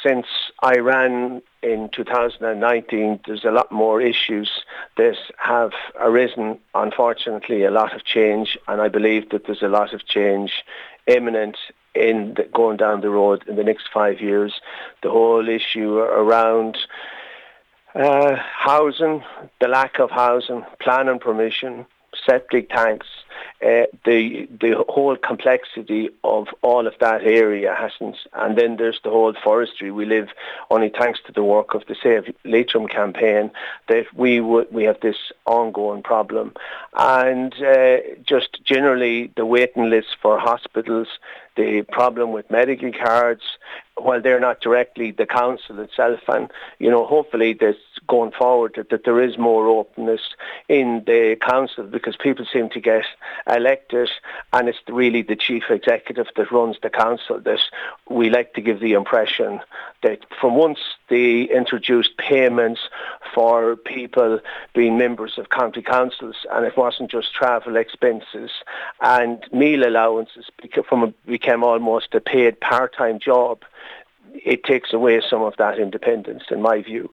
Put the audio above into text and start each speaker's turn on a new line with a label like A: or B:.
A: since I ran in 2019, there's a lot more issues that have arisen. Unfortunately, a lot of change, and I believe that there's a lot of change imminent going down the road in the next 5 years. The whole issue around housing, the lack of housing, planning permission, septic tanks, the whole complexity of all of that area hasn't. And then there's the whole forestry. We live, only thanks to the work of the Save Leitrim campaign, that we have this ongoing problem. And just generally the waiting list for hospitals, the problem with medical cards, while they're not directly the council itself, and hopefully there's going forward that there is more openness in the council, because people seem to get elected and it's really the chief executive that runs the council, that we like to give the impression that from once they introduced payments for people being members of county councils, and it wasn't just travel expenses and meal allowances, became almost a paid part-time job, it takes away some of that independence, in my view.